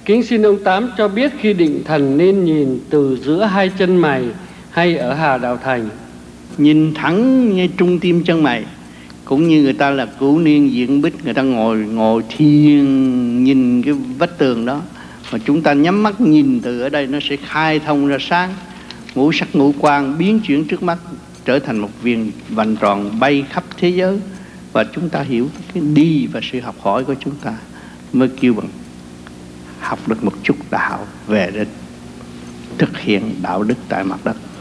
Kính xin ông Tám cho biết khi định thần nên nhìn từ giữa hai chân mày hay ở Hà Đạo Thành? Nhìn thẳng ngay trung tim chân mày. Cũng như người ta là cửu niên diễn bích, người ta ngồi thiền nhìn cái vách tường đó, mà chúng ta nhắm mắt nhìn từ ở đây, nó sẽ khai thông ra sáng. Ngũ sắc ngũ quan biến chuyển trước mắt, trở thành một viên vành tròn bay khắp thế giới. Và chúng ta hiểu cái đi và sự học hỏi của chúng ta mới kêu bằng học được một chút đạo về để thực hiện đạo đức tại mặt đất.